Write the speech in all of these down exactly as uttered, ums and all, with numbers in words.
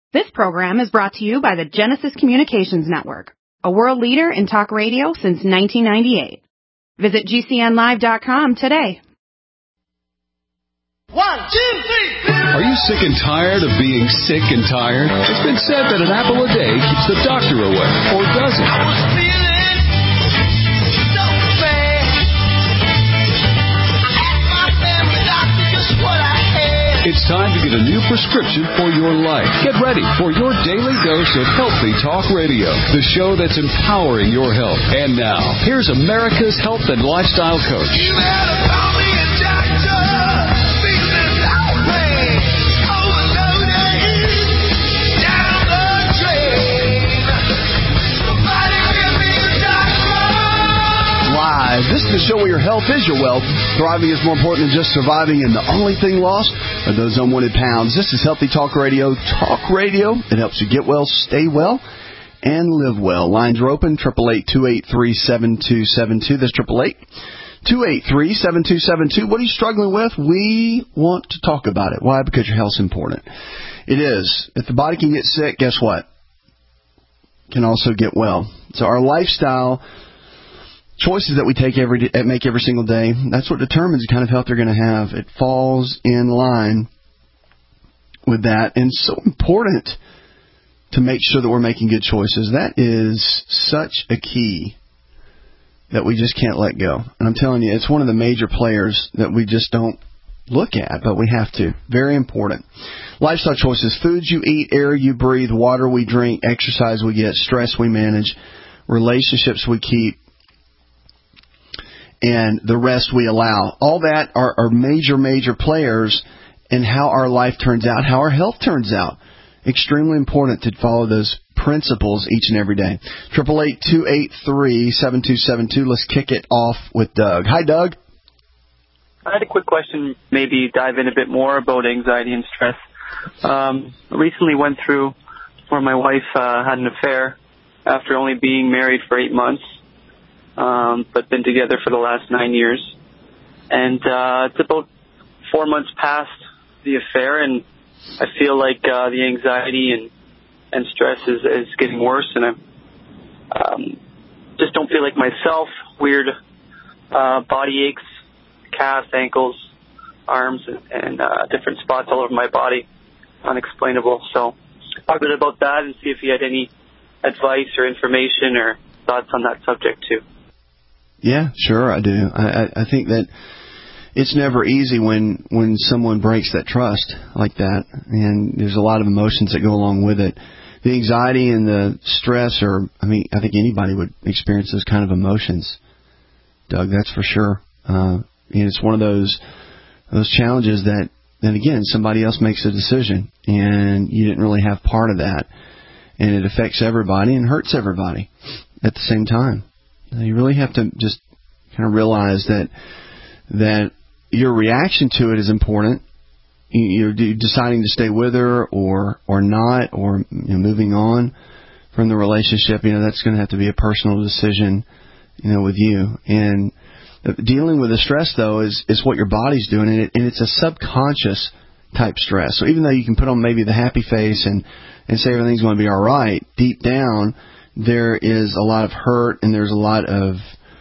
This program is brought to you by the Genesis Communications Network, a world leader in talk radio since nineteen ninety-eight. Visit G C N live dot com today. One, two, three. Are you sick and tired of being sick and tired? It's been said that an apple a day keeps the doctor away, or does it? I was feeling so bad. I asked my family doctor just what I had. It's time to get a new prescription for your life. Get ready for your daily dose of Healthy Talk Radio, the show that's empowering your health. And now, here's America's health and lifestyle coach. You better call me a doctor. This is the show where your health is your wealth. Thriving is more important than just surviving, and the only thing lost are those unwanted pounds. This is Healthy Talk Radio. Talk radio. It helps you get well, stay well, and live well. Lines are open, eight eight eight, two eight three, seven two seven two. That's eight eight eight, two eight three, seven two seven two. What are you struggling with? We want to talk about it. Why? Because your health's important. It is. If the body can get sick, guess what? It can also get well. So our lifestyle choices that we take every day, make every single day, that's what determines the kind of health you're going to have. It falls in line with that. And it's so important to make sure that we're making good choices. That is such a key that we just can't let go. And I'm telling you, it's one of the major players that we just don't look at, but we have to. Very important. Lifestyle choices: foods you eat, air you breathe, water we drink, exercise we get, stress we manage, relationships we keep, and the rest we allow. All that are, are major, major players in how our life turns out, how our health turns out. Extremely important to follow those principles each and every day. eight eight eight, two eight three, seven two seven two. Let's kick it off with Doug. Hi, Doug. I had a quick question, maybe dive in a bit more about anxiety and stress. Um, recently went through where my wife uh, had an affair after only being married for eight months. Um, but been together for the last nine years. And uh, it's about four months past the affair, and I feel like uh, the anxiety and, and stress is, is getting worse, and I um, just don't feel like myself. Weird uh, body aches, calves, ankles, arms, and, and uh, different spots all over my body, unexplainable. So talk a bit about that and see if you had any advice or information or thoughts on that subject too. Yeah, sure, I do. I, I think that it's never easy when, when someone breaks that trust like that, and there's a lot of emotions that go along with it. The anxiety and the stress are, I mean, I think anybody would experience those kind of emotions, Doug, that's for sure. Uh, and it's one of those those challenges that, that, again, somebody else makes a decision, and you didn't really have part of that, and it affects everybody and hurts everybody at the same time. You really have to just kind of realize that that your reaction to it is important. You're deciding to stay with her or or not, or you know, moving on from the relationship. You know, that's going to have to be a personal decision, you know, with you. And dealing with the stress, though, is is what your body's doing, and, it, and it's a subconscious type stress. So even though you can put on maybe the happy face and and say everything's going to be all right, deep down there is a lot of hurt and there's a lot of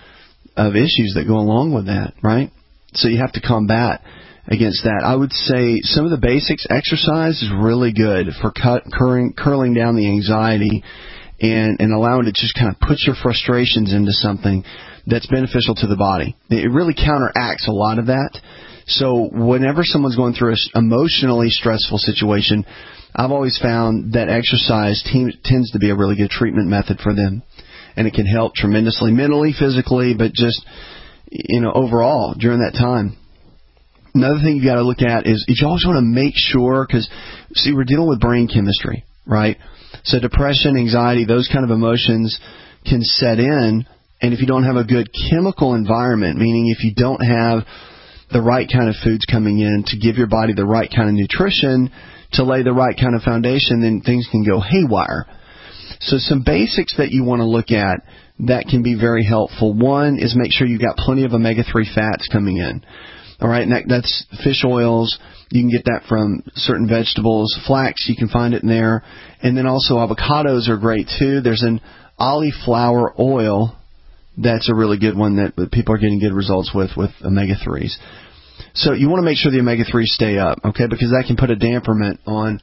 of issues that go along with that, right? So you have to combat against that. I would say some of the basics, exercise is really good for cut, curling, curling down the anxiety and, and allowing it to just kind of put your frustrations into something that's beneficial to the body. It really counteracts a lot of that. So whenever someone's going through an emotionally stressful situation, I've always found that exercise te- tends to be a really good treatment method for them. And it can help tremendously, mentally, physically, but just, you know, overall during that time. Another thing you got to look at is you always want to make sure, because, see, we're dealing with brain chemistry, right? So depression, anxiety, those kind of emotions can set in. And if you don't have a good chemical environment, meaning if you don't have the right kind of foods coming in to give your body the right kind of nutrition, to lay the right kind of foundation, then things can go haywire. So some basics that you want to look at that can be very helpful. One is make sure you've got plenty of omega three fats coming in. All right, and that, that's fish oils, You can get that from certain vegetables. Flax, you can find it in there. And then also avocados are great too. There's an cauliflower oil that's a really good one that people are getting good results with, with omega threes. So you want to make sure the omega threes stay up, okay, because that can put a damperment on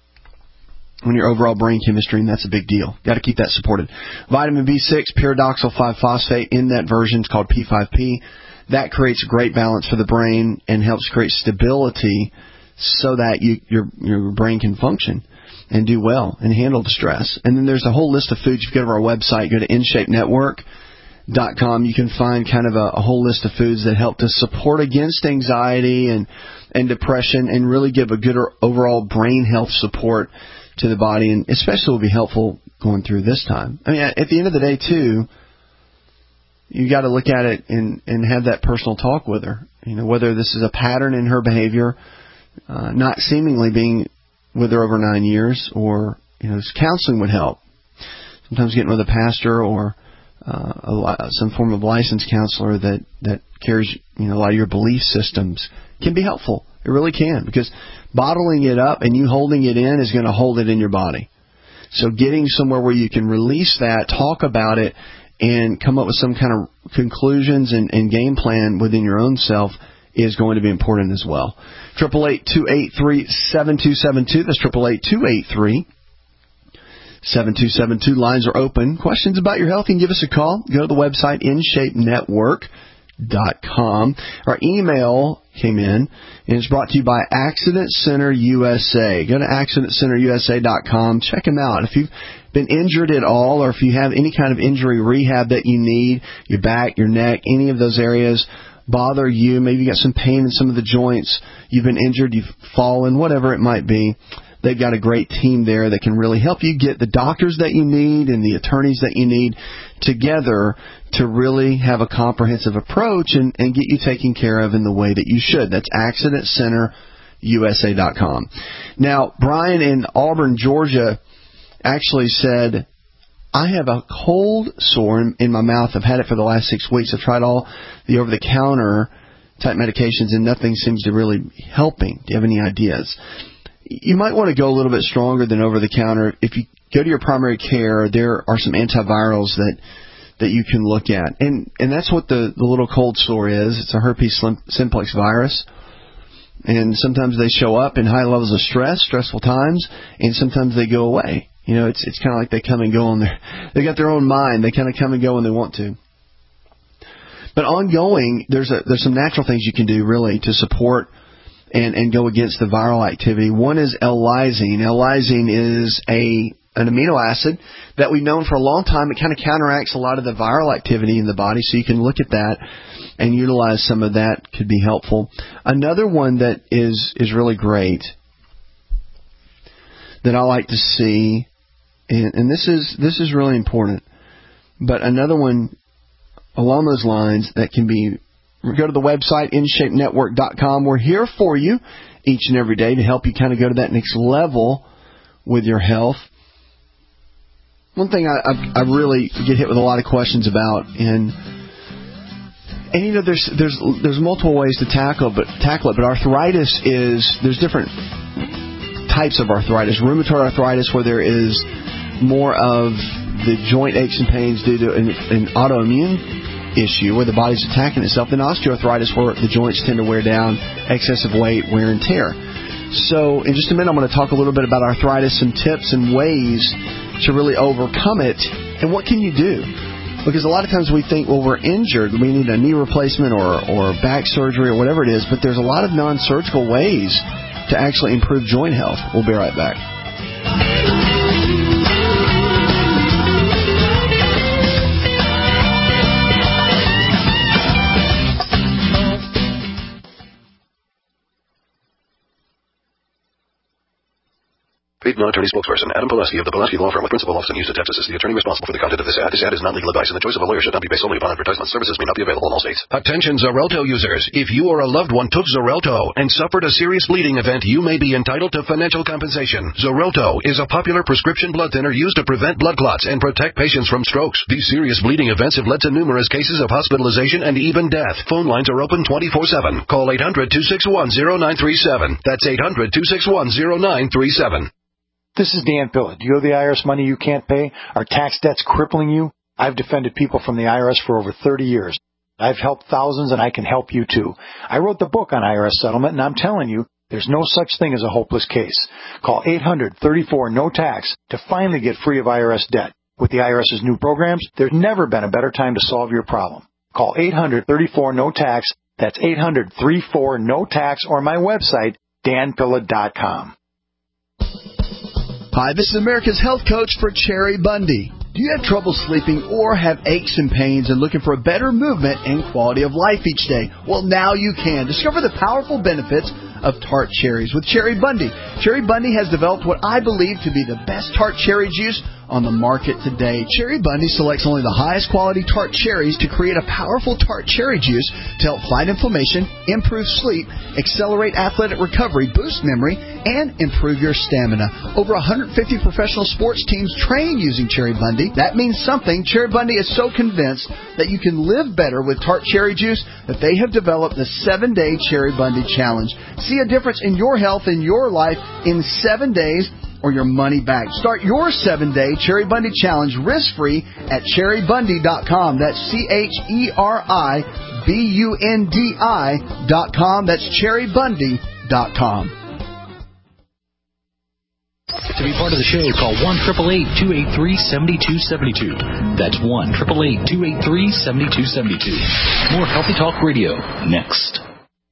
on your overall brain chemistry, and that's a big deal. Got to keep that supported. Vitamin B six, pyridoxal five phosphate in that version. It's called P five P. That creates a great balance for the brain and helps create stability so that you, your your brain can function and do well and handle the stress. And then there's a whole list of foods. If you go to our website, go to in shape network dot com, you can find kind of a, a whole list of foods that help to support against anxiety and, and depression and really give a good overall brain health support to the body, and especially will be helpful going through this time. I mean, at the end of the day, too, you got to look at it and, and have that personal talk with her. You know, whether this is a pattern in her behavior, uh, not seemingly being with her over nine years, or, you know, counseling would help. Sometimes getting with a pastor or uh, a, some form of licensed counselor that, that carries, you know, a lot of your belief systems can be helpful. It really can, because bottling it up and you holding it in is going to hold it in your body. So getting somewhere where you can release that, talk about it, and come up with some kind of conclusions and, and game plan within your own self is going to be important as well. eight eight eight, two eight three, seven two seven two. That's eight eight eight, two eight three, seven two seven two. Lines are open. Questions about your health, you can give us a call. Go to the website, in shape network dot com. Our email came in, and it's brought to you by Accident Center U S A. Go to accident center U S A dot com. Check them out. If you've been injured at all, or if you have any kind of injury rehab that you need, your back, your neck, any of those areas bother you, maybe you got some pain in some of the joints, you've been injured, you've fallen, whatever it might be, they've got a great team there that can really help you get the doctors that you need and the attorneys that you need together to really have a comprehensive approach and, and get you taken care of in the way that you should. That's accident center U S A dot com. Now, Brian in Auburn, Georgia, actually said, I have a cold sore in, in my mouth. I've had it for the last six weeks. I've tried all the over-the-counter type medications, and nothing seems to really be helping. Do you have any ideas? You might want to go a little bit stronger than over-the-counter. If you go to your primary care, there are some antivirals that that you can look at. And and that's what the, the little cold sore is. It's a herpes simplex virus. And sometimes they show up in high levels of stress, stressful times, and sometimes they go away. You know, it's it's kind of like they come and go on their, they got their own mind. They kind of come and go when they want to. But ongoing, there's a there's some natural things you can do really to support and, and go against the viral activity. One is L-lysine. L-lysine is a an amino acid that we've known for a long time. It kind of counteracts a lot of the viral activity in the body, so you can look at that and utilize some of that. Could be helpful. Another one that is, is really great that I like to see, and, and this is this is really important, but another one along those lines that can be, go to the website, in shape network dot com. We're here for you each and every day to help you kind of go to that next level with your health. One thing I, I, I really get hit with a lot of questions about, and and you know, there's there's there's multiple ways to tackle but tackle it. But arthritis is, there's different types of arthritis. Rheumatoid arthritis, where there is more of the joint aches and pains due to an, an autoimmune issue where the body's attacking itself. Then osteoarthritis, where the joints tend to wear down, excessive weight, wear and tear. So in just a minute, I'm going to talk a little bit about arthritis, some tips and ways to really overcome it, and what can you do? Because a lot of times we think, well, we're injured, we need a knee replacement or, or back surgery or whatever it is, but there's a lot of non-surgical ways to actually improve joint health. We'll be right back. Paid non-attorney spokesperson Adam Pulaski of the Pulaski Law Firm with principal office in Houston, Texas is the attorney responsible for the content of this ad. This ad is not legal advice, and the choice of a lawyer should not be based solely upon advertisement. Services may not be available in all states. Attention Xarelto users. If you or a loved one took Xarelto and suffered a serious bleeding event, you may be entitled to financial compensation. Xarelto is a popular prescription blood thinner used to prevent blood clots and protect patients from strokes. These serious bleeding events have led to numerous cases of hospitalization and even death. Phone lines are open twenty-four seven. Call eight hundred, two six one, zero nine three seven. That's eight hundred, two six one, zero nine three seven. This is Dan Pilla. Do you owe the I R S money you can't pay? Are tax debts crippling you? I've defended people from the I R S for over thirty years. I've helped thousands, and I can help you too. I wrote the book on I R S settlement, and I'm telling you, there's no such thing as a hopeless case. Call eight hundred, thirty-four, no tax to finally get free of I R S debt. With the IRS's new programs, there's never been a better time to solve your problem. Call eight hundred, thirty-four, no tax. That's eight hundred, thirty-four, no tax, or my website, dan pilla dot com. Hi, this is America's health coach for Cherry Bundy. Do you have trouble sleeping or have aches and pains and looking for a better movement and quality of life each day? Well, now you can. Discover the powerful benefits of tart cherries with Cherry Bundy. Cherry Bundy has developed what I believe to be the best tart cherry juice on the market today. Cherry Bundy selects only the highest quality tart cherries to create a powerful tart cherry juice to help fight inflammation, improve sleep, accelerate athletic recovery, boost memory, and improve your stamina. Over one hundred fifty professional sports teams train using Cherry Bundy. That means something. Cherry Bundy is so convinced that you can live better with tart cherry juice that they have developed the seven-day Cherry Bundy Challenge. See a difference in your health and your life in seven days or your money back. Start your seven-day Cherry Bundy Challenge risk-free at cherry bundy dot com. That's C H E R I B U N D I dot com. That's cherry bundy dot com. To be part of the show, call one eight eight eight, two eight three, seven two seven two. That's one eight eight eight, two eight three, seven two seven two. More Healthy Talk Radio next.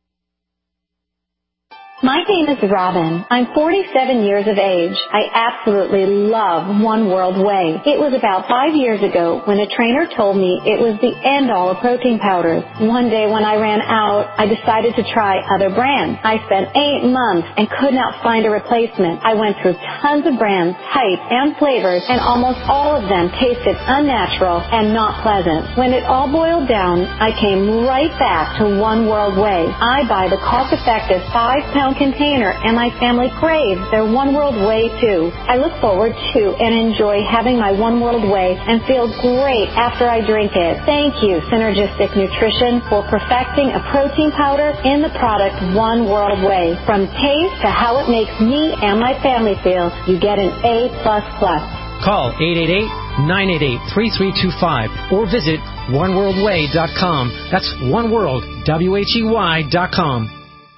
My name is Robin. I'm forty-seven years of age. I absolutely love One World Whey. It was about five years ago when a trainer told me it was the end-all of protein powders. One day when I ran out, I decided to try other brands. I spent eight months and could not find a replacement. I went through tons of brands, types, and flavors, and almost all of them tasted unnatural and not pleasant. When it all boiled down, I came right back to One World Whey. I buy the cost-effective five-pound container, and my family craves their One World Whey too. I look forward to and enjoy having my One World Whey and feel great after I drink it. Thank you, Synergistic Nutrition, for perfecting a protein powder in the product One World Whey. From taste to how it makes me and my family feel, you get an A plus plus. Call eight eight eight, nine eight eight, three three two five or visit one world way dot com. That's One World, W H E Y dot com.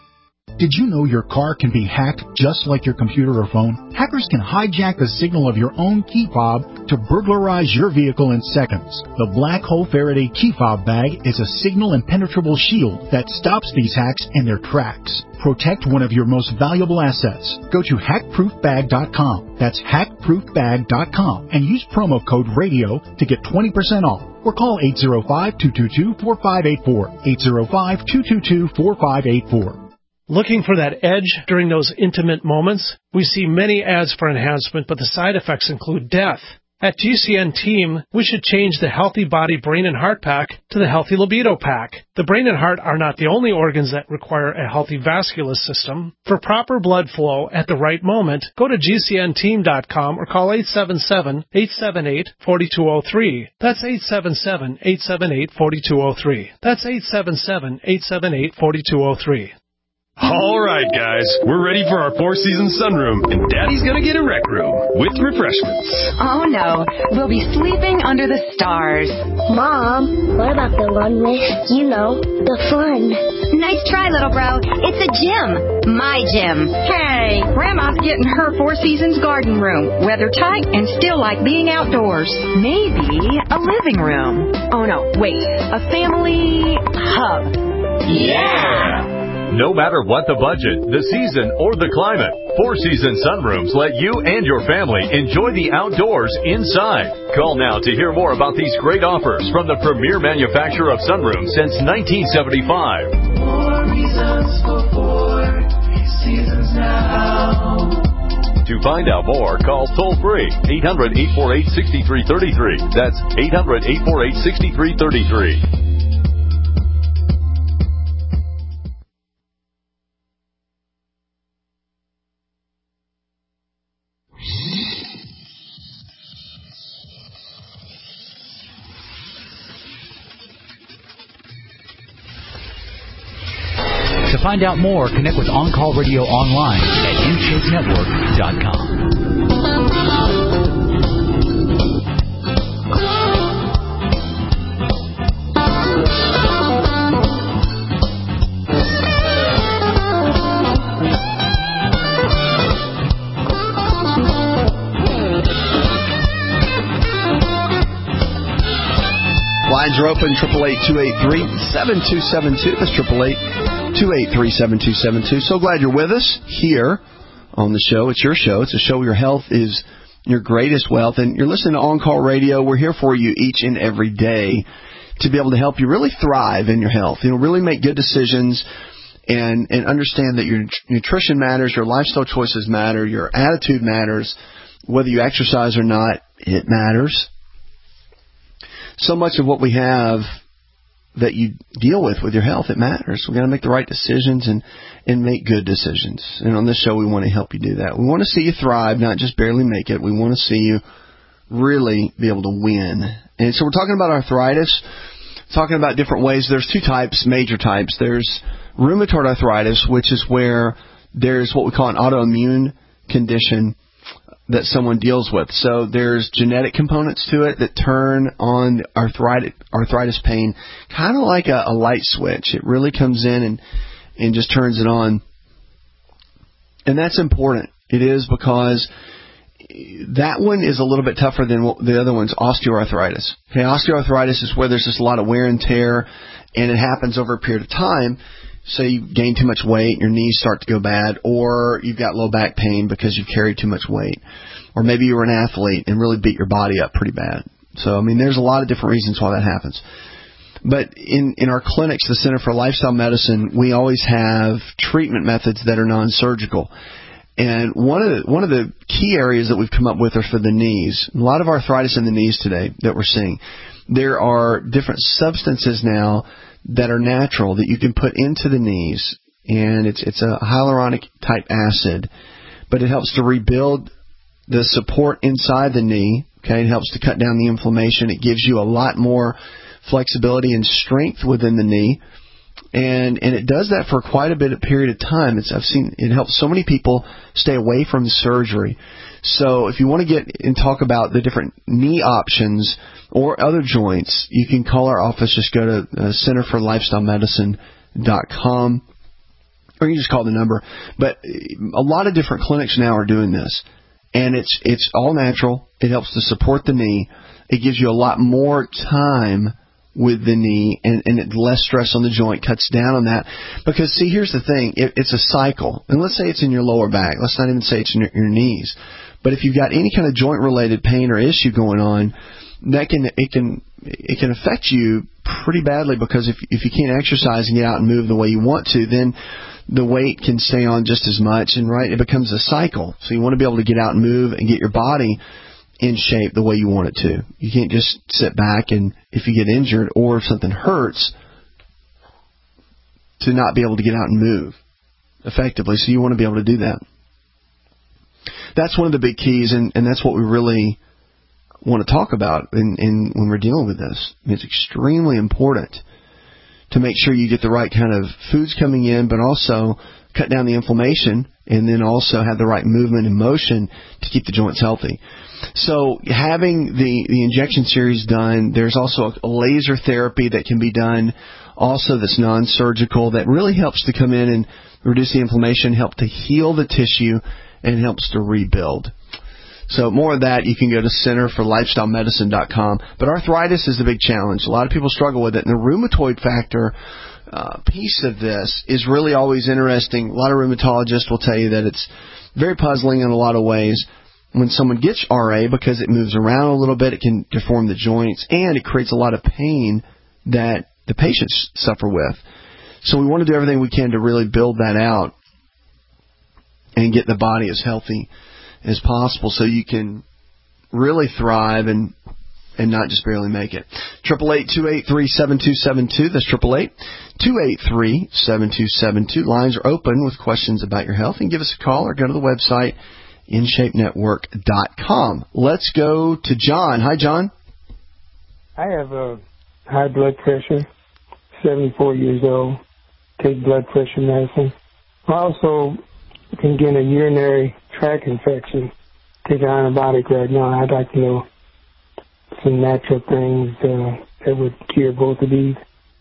Did you know your car can be hacked just like your computer or phone? Hackers can hijack the signal of your own key fob to burglarize your vehicle in seconds. The Black Hole Faraday key fob bag is a signal impenetrable shield that stops these hacks in their tracks. Protect one of your most valuable assets. Go to hack proof bag dot com. That's hack proof bag dot com and use promo code RADIO to get twenty percent off. Or call eight zero five, two two two, four five eight four. eight zero five, two two two, four five eight four. Looking for that edge during those intimate moments? We see many ads for enhancement, but the side effects include death. At G C N Team, we should change the Healthy Body Brain and Heart Pack to the Healthy Libido Pack. The brain and heart are not the only organs that require a healthy vascular system. For proper blood flow at the right moment, go to G C N team dot com or call eight seven seven, eight seven eight, four two zero three. That's eight seven seven, eight seven eight, four two zero three. That's eight seven seven, eight seven eight, four two zero three. All right, guys, we're ready for our Four Seasons sunroom, and Daddy's gonna get a rec room with refreshments. Oh, no. We'll be sleeping under the stars. Mom, what about the one with, you know, the fun? Nice try, little bro. It's a gym. My gym. Hey, Grandma's getting her Four Seasons garden room. Weather tight and still like being outdoors. Maybe a living room. Oh, no, wait. A family hub. Yeah! No matter what the budget, the season, or the climate, Four Seasons Sunrooms let you and your family enjoy the outdoors inside. Call now to hear more about these great offers from the premier manufacturer of sunrooms since nineteen seventy-five. Four reasons for four seasons now. To find out more, call toll-free eight hundred, eight four eight, six three three three. That's eight hundred, eight four eight, six three three three. To find out more, connect with On Call Radio online at u shake network dot com. Lines are open, triple eight, two eight three, seven two seven two. That's triple eight, two eight three, seven two seven two. So glad you're with us here on the show. It's your show. It's a show where your health is your greatest wealth. And you're listening to On Call Radio. We're here for you each and every day to be able to help you really thrive in your health. You know, really make good decisions and, and understand that your nutrition matters, your lifestyle choices matter, your attitude matters. Whether you exercise or not, it matters. So much of what we have that you deal with with your health, it matters. We've got to make the right decisions and, and make good decisions. And on this show, we want to help you do that. We want to see you thrive, not just barely make it. We want to see you really be able to win. And so we're talking about arthritis, talking about different ways. There's two types, major types. There's rheumatoid arthritis, which is where there's what we call an autoimmune condition that someone deals with. So there's genetic components to it that turn on arthritis, arthritis pain, kind of like a, a light switch. It really comes in and, and just turns it on. And that's important. It is, because that one is a little bit tougher than what the other one's, osteoarthritis. Okay, osteoarthritis is where there's just a lot of wear and tear, and it happens over a period of time. So you gain too much weight, your knees start to go bad, or you've got low back pain because you've carried too much weight. Or maybe you were an athlete and really beat your body up pretty bad. So, I mean, there's a lot of different reasons why that happens. But in, in our clinics, the Center for Lifestyle Medicine, we always have treatment methods that are non-surgical. And one of the, one of the key areas that we've come up with are for the knees. A lot of arthritis in the knees today that we're seeing. There are different substances now that are natural that you can put into the knees, and it's it's a hyaluronic type acid, but it helps to rebuild the support inside the knee. Okay, it helps to cut down the inflammation. It gives you a lot more flexibility and strength within the knee, and and it does that for quite a bit of period of time. It's I've seen it helps so many people stay away from surgery. So if you want to get and talk about the different knee options or other joints, you can call our office. Just go to uh, center for lifestyle medicine dot com, or you can just call the number. But a lot of different clinics now are doing this, and it's it's all natural. It helps to support the knee. It gives you a lot more time with the knee, and, and it less stress on the joint, cuts down on that. Because, see, here's the thing. It, it's a cycle. And let's say it's in your lower back. Let's not even say it's in your, your knees. But if you've got any kind of joint-related pain or issue going on, that can it can it can affect you pretty badly, because if if you can't exercise and get out and move the way you want to, then the weight can stay on just as much, and right, it becomes a cycle. So you want to be able to get out and move and get your body in shape the way you want it to. You can't just sit back and if you get injured or if something hurts, to not be able to get out and move effectively. So you want to be able to do that. That's one of the big keys, and, and that's what we really want to talk about in, in when we're dealing with this. I mean, it's extremely important to make sure you get the right kind of foods coming in, but also cut down the inflammation, and then also have the right movement and motion to keep the joints healthy. So having the, the injection series done, there's also a laser therapy that can be done also that's non-surgical that really helps to come in and reduce the inflammation, help to heal the tissue, and helps to rebuild. So more of that, you can go to center for lifestyle medicine dot com. But arthritis is a big challenge. A lot of people struggle with it. And the rheumatoid factor uh, piece of this is really always interesting. A lot of rheumatologists will tell you that it's very puzzling in a lot of ways when someone gets R A, because it moves around a little bit. It can deform the joints, and it creates a lot of pain that the patients suffer with. So we want to do everything we can to really build that out and get the body as healthy as possible so you can really thrive and and not just barely make it. Triple eight two eight three seven two seven two. That's triple eight two eight three seven two seven two. Lines are open with questions about your health, and give us a call or go to the website in shape network dot com. Let's go to John. Hi, John. I have a high blood pressure, seventy-four years old. Take blood pressure medicine. I also can get a urinary tract infection. Take an antibiotic right now. I'd like to know some natural things uh, that would cure both of these.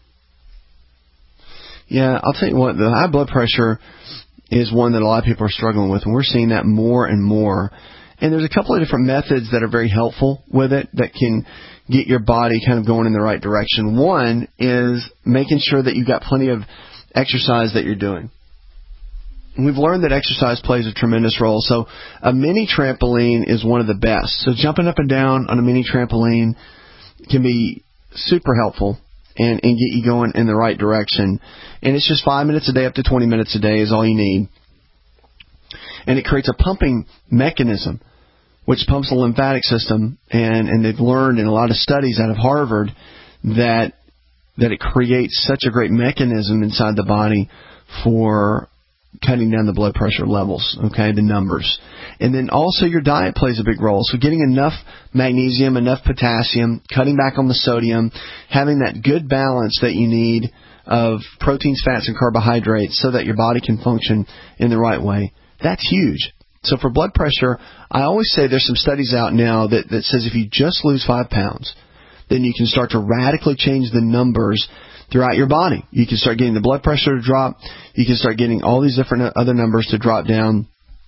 Yeah, I'll tell you what, the high blood pressure is one that a lot of people are struggling with, and we're seeing that more and more. And there's a couple of different methods that are very helpful with it that can get your body kind of going in the right direction. One is making sure that you've got plenty of exercise that you're doing. And we've learned that exercise plays a tremendous role. So a mini trampoline is one of the best. So jumping up and down on a mini trampoline can be super helpful and, and get you going in the right direction. And it's just five minutes a day up to twenty minutes a day is all you need. And it creates a pumping mechanism which pumps the lymphatic system. And, and they've learned in a lot of studies out of Harvard that that it creates such a great mechanism inside the body for cutting down the blood pressure levels, okay, the numbers. And then also your diet plays a big role. So getting enough magnesium, enough potassium, cutting back on the sodium, having that good balance that you need of proteins, fats, and carbohydrates so that your body can function in the right way. That's huge. So for blood pressure, I always say there's some studies out now that, that says if you just lose five pounds, then you can start to radically change the numbers throughout your body. You can start getting the blood pressure to drop. You can start getting all these different other numbers to drop down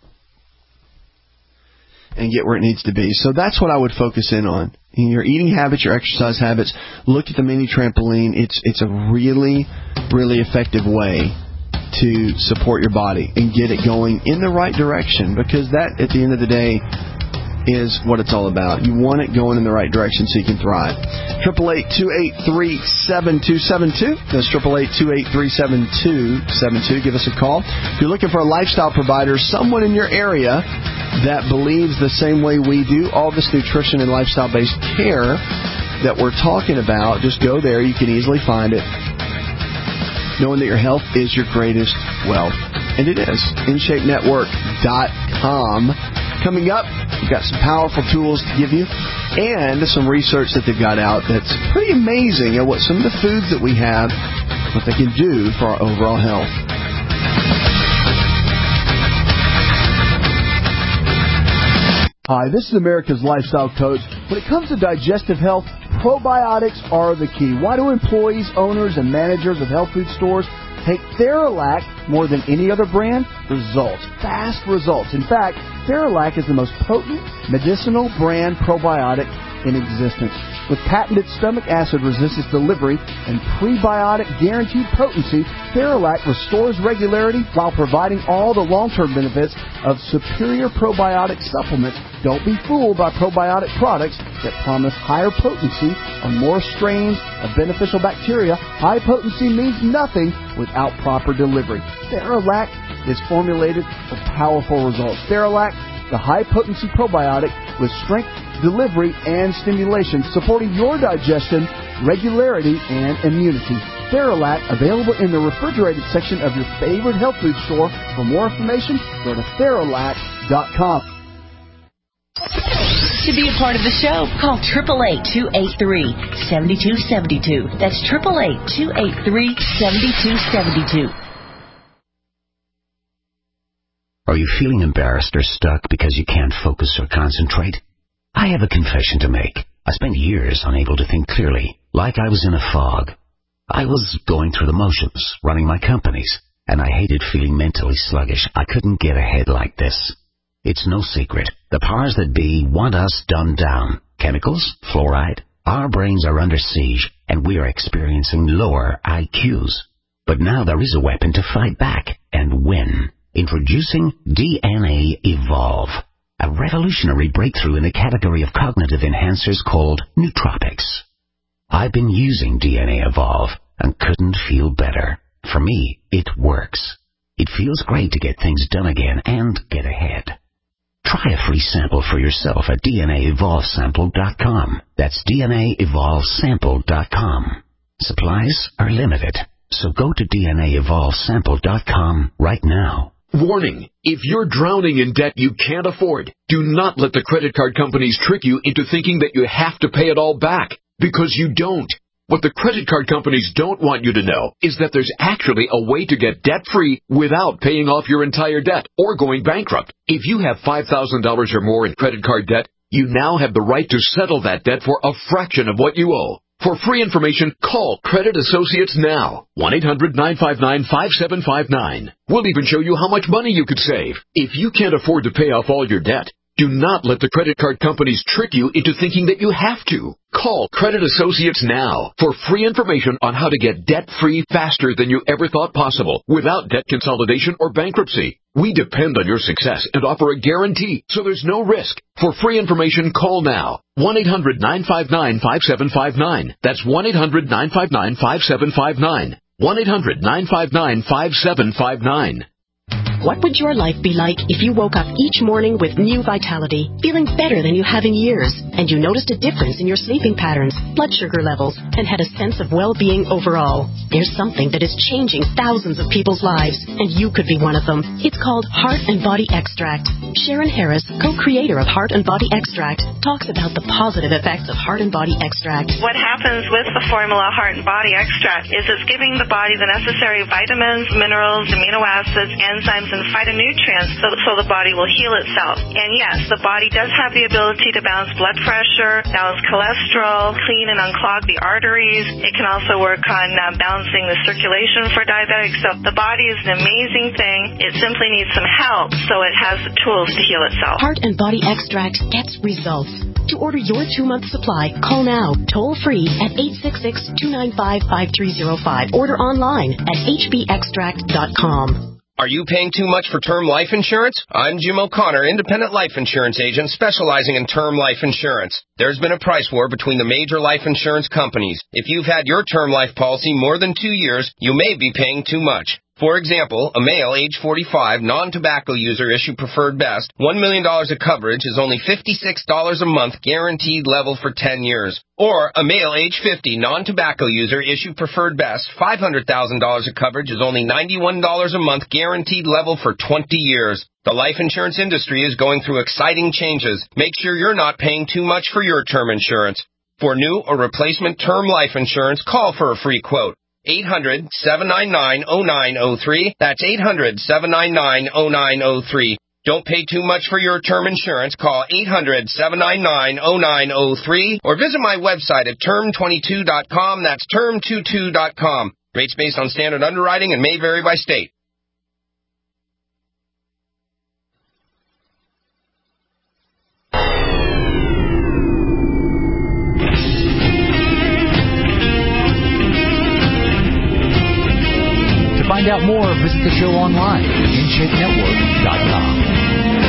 and get where it needs to be. So that's what I would focus in on. In your eating habits, your exercise habits, look at the mini trampoline. It's it's a really, really effective way to support your body and get it going in the right direction, because that, at the end of the day, is what it's all about. You want it going in the right direction so you can thrive. triple eight two eight three seven two seven two. That's triple eight two eight three seven two seven two. Give us a call. If you're looking for a lifestyle provider, someone in your area that believes the same way we do, all this nutrition and lifestyle-based care that we're talking about, just go there. You can easily find it, knowing that your health is your greatest wealth. And it is. in shape network dot com. Coming up, we've got some powerful tools to give you and some research that they've got out that's pretty amazing at what some of the foods that we have, what they can do for our overall health. Hi, this is America's Lifestyle Coach. When it comes to digestive health, probiotics are the key. Why do employees, owners, and managers of health food stores take Theralac more than any other brand? Results. Fast results. In fact, Theralac is the most potent medicinal brand probiotic in existence. With patented stomach acid resistance delivery and prebiotic guaranteed potency, Theralac restores regularity while providing all the long-term benefits of superior probiotic supplements. Don't be fooled by probiotic products that promise higher potency on more strains of beneficial bacteria. High potency means nothing without proper delivery. Theralac is formulated for powerful results. Theralac, the high-potency probiotic with strength, delivery, and stimulation, supporting your digestion, regularity, and immunity. Theralac, available in the refrigerated section of your favorite health food store. For more information, go to Theralac dot com. To be a part of the show, call eight eight eight, two eight three, seven two seven two. That's eight eight eight, two eight three, seven two seven two. Are you feeling embarrassed or stuck because you can't focus or concentrate? I have a confession to make. I spent years unable to think clearly, like I was in a fog. I was going through the motions, running my companies, and I hated feeling mentally sluggish. I couldn't get ahead like this. It's no secret. The powers that be want us dumbed down. Chemicals, fluoride. Our brains are under siege, and we are experiencing lower I Qs. But now there is a weapon to fight back and win. Introducing D N A Evolve, a revolutionary breakthrough in the category of cognitive enhancers called nootropics. I've been using D N A Evolve and couldn't feel better. For me, it works. It feels great to get things done again and get ahead. Try a free sample for yourself at D N A evolve sample dot com. That's D N A evolve sample dot com. Supplies are limited, so go to D N A evolve sample dot com right now. Warning, if you're drowning in debt you can't afford, do not let the credit card companies trick you into thinking that you have to pay it all back, because you don't. What the credit card companies don't want you to know is that there's actually a way to get debt-free without paying off your entire debt or going bankrupt. If you have five thousand dollars or more in credit card debt, you now have the right to settle that debt for a fraction of what you owe. For free information, call Credit Associates now. one eight hundred nine five nine five seven five nine. We'll even show you how much money you could save. If you can't afford to pay off all your debt, do not let the credit card companies trick you into thinking that you have to. Call Credit Associates now for free information on how to get debt-free faster than you ever thought possible without debt consolidation or bankruptcy. We depend on your success and offer a guarantee, so there's no risk. For free information, call now. one eight hundred nine five nine five seven five nine. That's one eight hundred nine five nine five seven five nine. one eight hundred nine five nine five seven five nine. What would your life be like if you woke up each morning with new vitality, feeling better than you have in years, and you noticed a difference in your sleeping patterns, blood sugar levels, and had a sense of well-being overall? There's something that is changing thousands of people's lives, and you could be one of them. It's called Heart and Body Extract. Sharon Harris, co-creator of Heart and Body Extract, talks about the positive effects of Heart and Body Extract. What happens with the formula Heart and Body Extract is it's giving the body the necessary vitamins, minerals, amino acids, enzymes, and phytonutrients so, so the body will heal itself. And yes, the body does have the ability to balance blood pressure, balance cholesterol, clean and unclog the arteries. It can also work on uh, balancing the circulation for diabetics. So the body is an amazing thing. It simply needs some help so it has the tools to heal itself. Heart and Body Extract gets results. To order your two-month supply, call now, toll-free at eight six six, two nine five, five three zero five. Order online at h b extract dot com. Are you paying too much for term life insurance? I'm Jim O'Connor, independent life insurance agent specializing in term life insurance. There's been a price war between the major life insurance companies. If you've had your term life policy more than two years, you may be paying too much. For example, a male, age forty-five, non-tobacco user issue preferred best, one million dollars of coverage is only fifty-six dollars a month guaranteed level for ten years. Or a male, age fifty, non-tobacco user issue preferred best, five hundred thousand dollars of coverage is only ninety-one dollars a month guaranteed level for twenty years. The life insurance industry is going through exciting changes. Make sure you're not paying too much for your term insurance. For new or replacement term life insurance, call for a free quote. eight hundred, seven nine nine, oh nine oh three. That's eight hundred, seven nine nine, oh nine oh three. Don't pay too much for your term insurance. Call eight hundred, seven nine nine, oh nine oh three or visit my website at term twenty-two dot com. That's term twenty-two dot com. Rates based on standard underwriting and may vary by state. To find out more, visit the show online at in shape network dot com.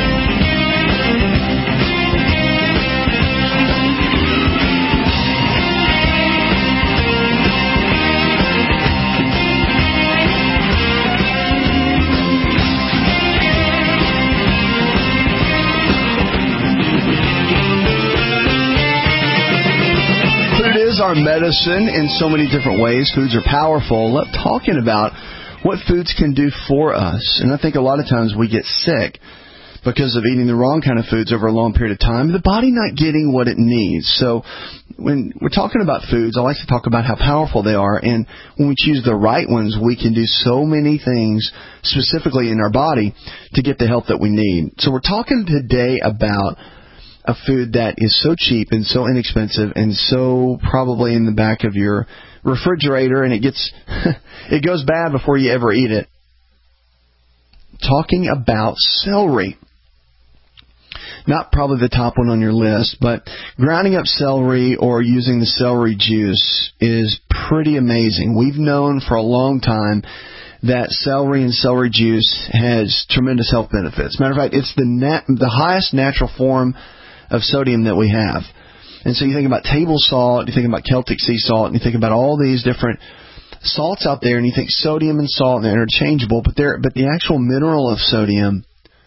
Food is our medicine in so many different ways. Foods are powerful. Love talking about what foods can do for us. And I think a lot of times we get sick because of eating the wrong kind of foods over a long period of time, the body not getting what it needs. So when we're talking about foods, I like to talk about how powerful they are. And when we choose the right ones, we can do so many things specifically in our body to get the help that we need. So we're talking today about a food that is so cheap and so inexpensive and so probably in the back of your refrigerator, and it gets it goes bad before you ever eat it. Talking about celery. Not probably the top one on your list, but grinding up celery or using the celery juice is pretty amazing. We've known for a long time that celery and celery juice has tremendous health benefits. Matter of fact, it's the nat- the highest natural form of sodium that we have. And so you think about table salt, you think about Celtic sea salt, and you think about all these different salts out there, and you think sodium and salt, and they're interchangeable, but they're, but the actual mineral of sodium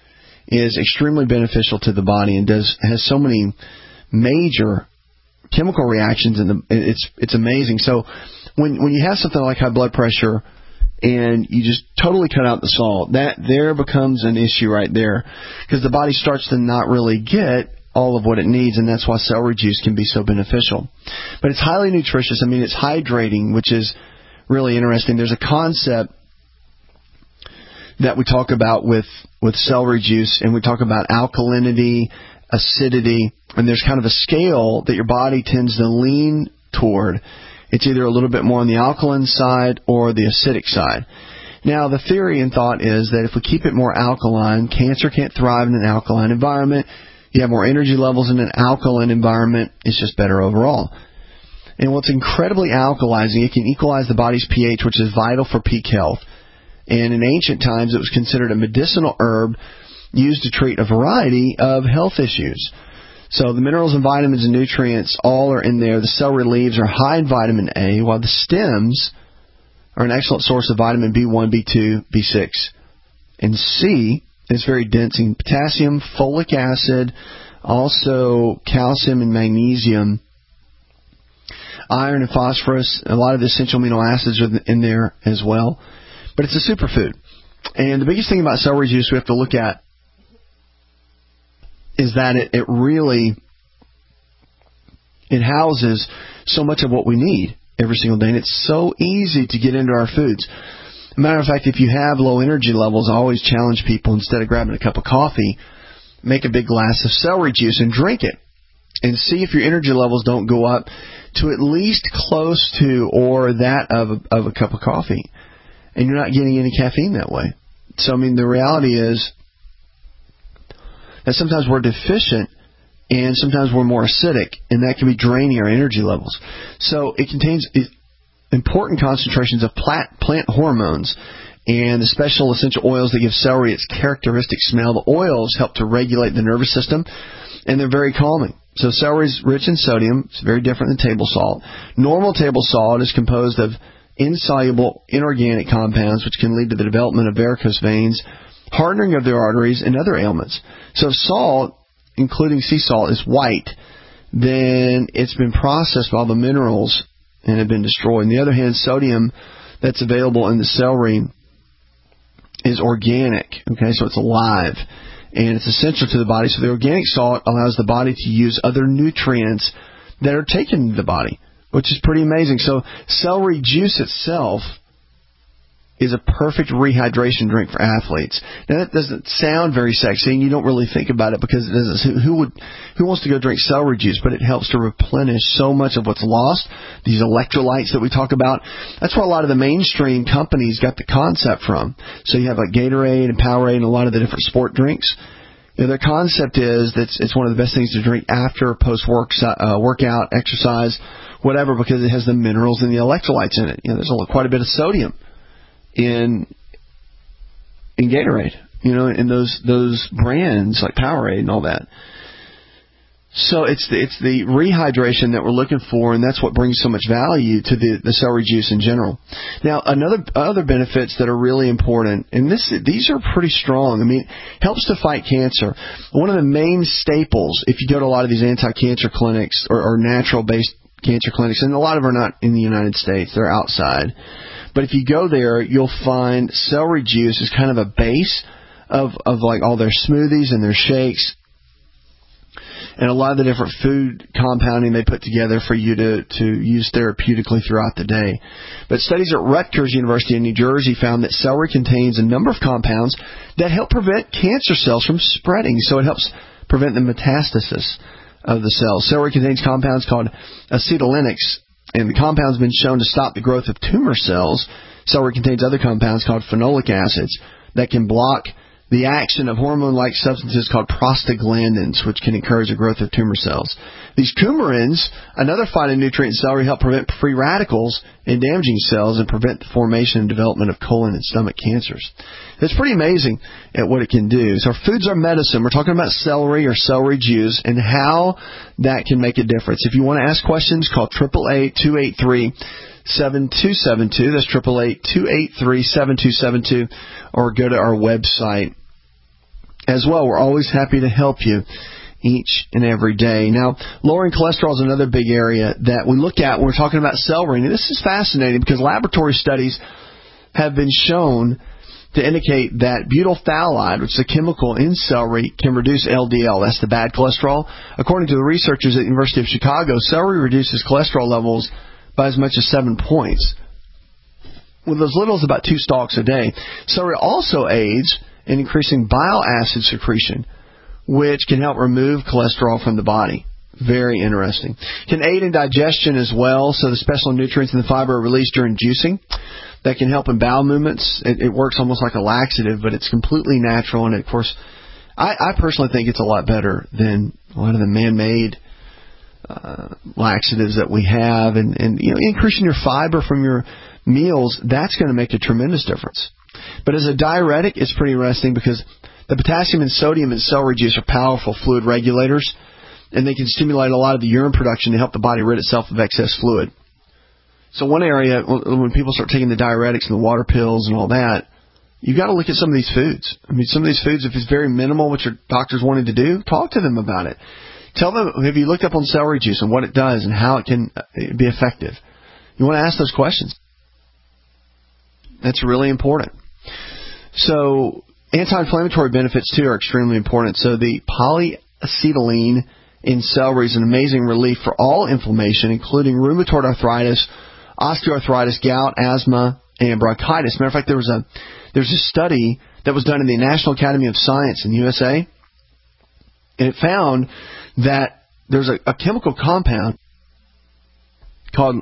is extremely beneficial to the body and does has so many major chemical reactions, and it's it's amazing. So when when you have something like high blood pressure and you just totally cut out the salt, that there becomes an issue right there, because the body starts to not really get all of what it needs, and that's why celery juice can be so beneficial. But it's highly nutritious. I mean, it's hydrating, which is really interesting. There's a concept that we talk about with, with celery juice, and we talk about alkalinity, acidity, and there's kind of a scale that your body tends to lean toward. It's either a little bit more on the alkaline side or the acidic side. Now, the theory and thought is that if we keep it more alkaline, cancer can't thrive in an alkaline environment. You have more energy levels in an alkaline environment. It's just better overall. And what's incredibly alkalizing, it can equalize the body's pH, which is vital for peak health. And in ancient times, it was considered a medicinal herb used to treat a variety of health issues. So the minerals and vitamins and nutrients all are in there. The celery leaves are high in vitamin A, while the stems are an excellent source of vitamin B one, B two, B six. And C is very dense in potassium, folic acid, also calcium and magnesium, iron and phosphorus. A lot of the essential amino acids are in there as well. But it's a superfood. And the biggest thing about celery juice we have to look at is that it, it really, it houses so much of what we need every single day. And it's so easy to get into our foods. As a matter of fact, if you have low energy levels, I always challenge people, instead of grabbing a cup of coffee, make a big glass of celery juice and drink it. And see if your energy levels don't go up to at least close to or that of a, of a cup of coffee. And you're not getting any caffeine that way. So, I mean, the reality is that sometimes we're deficient and sometimes we're more acidic, and that can be draining our energy levels. So it contains important concentrations of plant, plant hormones and the special essential oils that give celery its characteristic smell. The oils help to regulate the nervous system, and they're very calming. So celery is rich in sodium. It's very different than table salt. Normal table salt is composed of insoluble inorganic compounds, which can lead to the development of varicose veins, hardening of the arteries, and other ailments. So if salt, including sea salt, is white, then it's been processed by all the minerals and have been destroyed. On the other hand, sodium that's available in the celery is organic, okay, so it's alive, and it's essential to the body. So the organic salt allows the body to use other nutrients that are taken into the body, which is pretty amazing. So celery juice itself is a perfect rehydration drink for athletes. Now, that doesn't sound very sexy, and you don't really think about it because it doesn't. Who would, who wants to go drink celery juice? But it helps to replenish so much of what's lost, these electrolytes that we talk about. That's where a lot of the mainstream companies got the concept from. So you have like Gatorade and Powerade and a lot of the different sport drinks. You know, their concept is that it's one of the best things to drink after post-work uh, workout, exercise, whatever, because it has the minerals and the electrolytes in it. You know, there's a, quite a bit of sodium in in Gatorade, you know, in those those brands like Powerade and all that. So it's the, it's the rehydration that we're looking for, and that's what brings so much value to the, the celery juice in general. Now, another other benefits that are really important, and this these are pretty strong. I mean, helps to fight cancer. One of the main staples, if you go to a lot of these anti-cancer clinics or, or natural-based cancer clinics, and a lot of them are not in the United States, they're outside. But if you go there, you'll find celery juice is kind of a base of, of like all their smoothies and their shakes and a lot of the different food compounding they put together for you to, to use therapeutically throughout the day. But studies at Rutgers University in New Jersey found that celery contains a number of compounds that help prevent cancer cells from spreading. So it helps prevent the metastasis of the cells. Celery contains compounds called acetylenics, and the compound's been shown to stop the growth of tumor cells. Celery contains other compounds called phenolic acids that can block the action of hormone-like substances called prostaglandins, which can encourage the growth of tumor cells. These coumarins, another phytonutrient in celery, help prevent free radicals in damaging cells and prevent the formation and development of colon and stomach cancers. It's pretty amazing at what it can do. So foods are medicine. We're talking about celery or celery juice and how that can make a difference. If you want to ask questions, call eight eight eight, two eight three, seven two seven two. That's eight eight eight, two eight three, seven two seven two. Or go to our website as well. We're always happy to help you each and every day. Now, lowering cholesterol is another big area that we look at when we're talking about celery. And this is fascinating because laboratory studies have been shown to indicate that butyl phthalate, which is a chemical in celery, can reduce L D L. That's the bad cholesterol. According to the researchers at the University of Chicago, celery reduces cholesterol levels by as much as seven points, with as little as about two stalks a day. Celery also aids in increasing bile acid secretion, which can help remove cholesterol from the body. Very interesting. Can aid in digestion as well, so the special nutrients in the fiber are released during juicing. That can help in bowel movements. It, it works almost like a laxative, but it's completely natural. And, of course, I, I personally think it's a lot better than a lot of the man-made uh, laxatives that we have. And, and, you know, increasing your fiber from your meals, that's going to make a tremendous difference. But as a diuretic, it's pretty interesting because the potassium and sodium in celery juice are powerful fluid regulators, and they can stimulate a lot of the urine production to help the body rid itself of excess fluid. So one area, when people start taking the diuretics and the water pills and all that, you've got to look at some of these foods. I mean, some of these foods, if it's very minimal what your doctor's wanting to do, talk to them about it. Tell them, have you looked up on celery juice and what it does and how it can be effective? You want to ask those questions. That's really important. So anti-inflammatory benefits, too, are extremely important. So the polyacetylene in celery is an amazing relief for all inflammation, including rheumatoid arthritis, osteoarthritis, gout, asthma, and bronchitis. Matter of fact, there was a there's a study that was done in the National Academy of Science in the U S A, and it found that there's a, a chemical compound called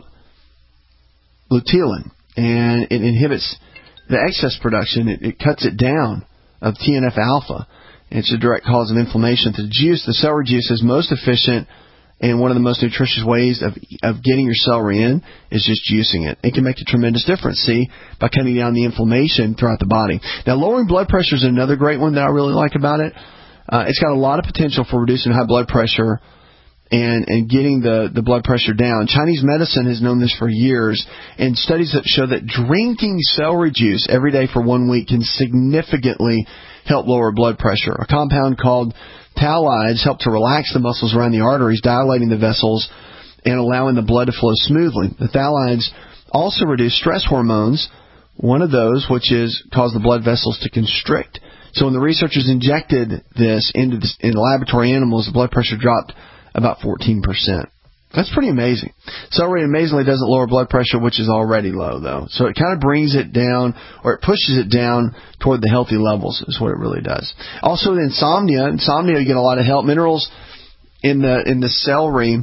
luteolin, and it inhibits the excess production. It, it cuts it down of T N F alpha. It's a direct cause of inflammation. The juice, the celery juice, is most efficient and one of the most nutritious ways of of getting your celery in is just juicing it. It can make a tremendous difference, see, by cutting down the inflammation throughout the body. Now, lowering blood pressure is another great one that I really like about it. Uh, it's got a lot of potential for reducing high blood pressure and, and getting the, the blood pressure down. Chinese medicine has known this for years, and studies that show that drinking celery juice every day for one week can significantly help lower blood pressure. A compound called phthalates help to relax the muscles around the arteries, dilating the vessels and allowing the blood to flow smoothly. The phthalates also reduce stress hormones, one of those which is cause the blood vessels to constrict. So when the researchers injected this into the, in laboratory animals, the blood pressure dropped about fourteen percent. That's pretty amazing. Celery amazingly doesn't lower blood pressure, which is already low, though. So it kind of brings it down, or it pushes it down toward the healthy levels is what it really does. Also, the insomnia. Insomnia, you get a lot of help. Minerals in the in the celery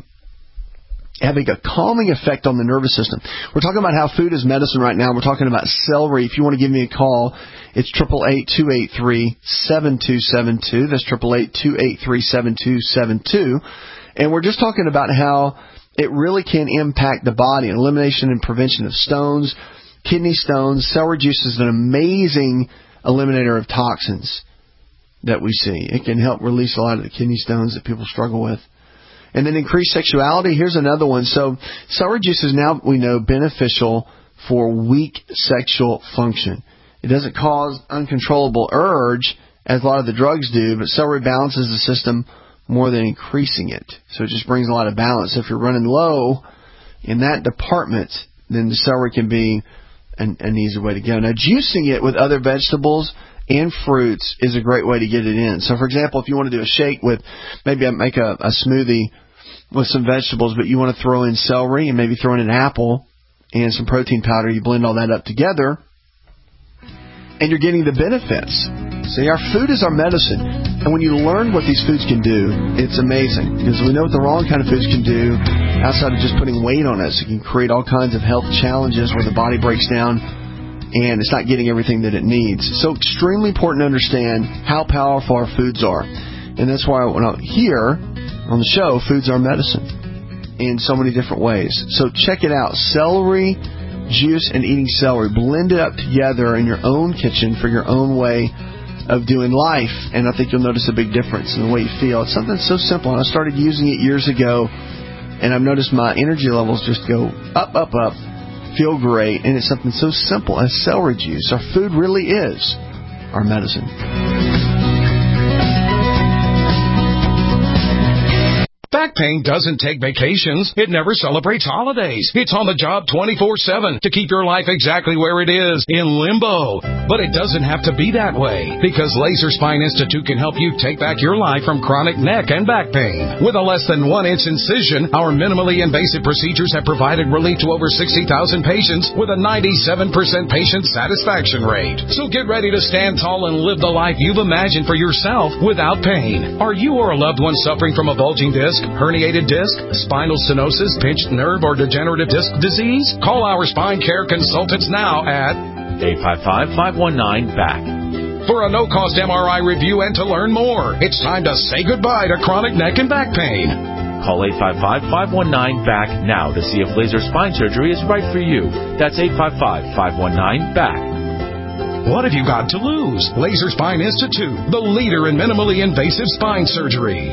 having a calming effect on the nervous system. We're talking about how food is medicine right now. We're talking about celery. If you want to give me a call, it's eight eight eight, two eight three, seven two seven two. That's eight eight eight, two eight three, seven two seven two. And we're just talking about how it really can impact the body. Elimination and prevention of stones, kidney stones. Celery juice is an amazing eliminator of toxins that we see. It can help release a lot of the kidney stones that people struggle with. And then increased sexuality. Here's another one. So celery juice is now, we know, beneficial for weak sexual function. It doesn't cause uncontrollable urge as a lot of the drugs do, but celery balances the system more than increasing it. So it just brings a lot of balance. If you're running low in that department, then the celery can be an, an easy way to go. Now, juicing it with other vegetables and fruits is a great way to get it in. So, for example, if you want to do a shake with, maybe make a, a smoothie with some vegetables, but you want to throw in celery and maybe throw in an apple and some protein powder, you blend all that up together, and you're getting the benefits. See, our food is our medicine. And when you learn what these foods can do, it's amazing. Because we know what the wrong kind of foods can do outside of just putting weight on us. It can create all kinds of health challenges where the body breaks down and it's not getting everything that it needs. So extremely important to understand how powerful our foods are. And that's why when I'm here on the show, foods are medicine in so many different ways. So check it out. Celery juice and eating celery. Blend it up together in your own kitchen for your own way of doing life, and I think you'll notice a big difference in the way you feel. It's something so simple, and I started using it years ago, and I've noticed my energy levels just go up, up, up, feel great, and it's something so simple as celery juice. Our food really is our medicine. Back pain doesn't take vacations. It never celebrates holidays. It's on the job twenty-four seven to keep your life exactly where it is, in limbo. But it doesn't have to be that way, because Laser Spine Institute can help you take back your life from chronic neck and back pain. With a less than one inch incision, our minimally invasive procedures have provided relief to over sixty thousand patients with a ninety-seven percent patient satisfaction rate. So get ready to stand tall and live the life you've imagined for yourself without pain. Are you or a loved one suffering from a bulging disc, herniated disc, spinal stenosis, pinched nerve, or degenerative disc disease? Call our spine care consultants now at eight five five, five one nine, B A C K. For a no-cost M R I review and to learn more. It's time to say goodbye to chronic neck and back pain. Call eight five five, five one nine, B A C K now to see if laser spine surgery is right for you. That's eight five five, five one nine, B A C K. What have you got to lose? Laser Spine Institute, the leader in minimally invasive spine surgery.